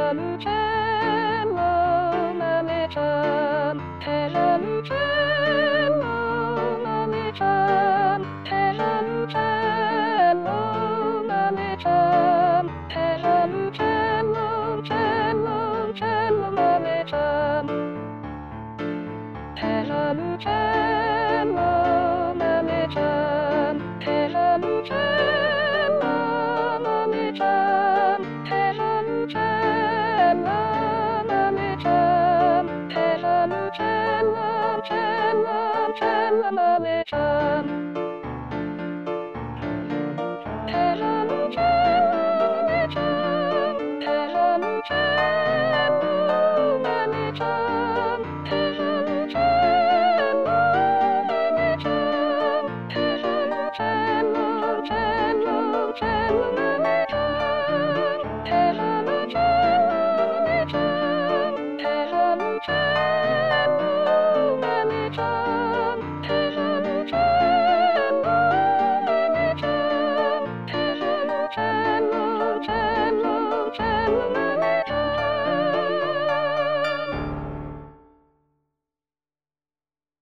Lucello, Malichan, Terra Lucello, Malichan, Terra Lucello, Malichan, Terra Lucello, Cello, Cello, Malichan, Terra Lucello, Malichan, Terra Lucello, Malichan, Terra Lucello, Malichan, Terra Lucello, Cello, Cello, Malichan.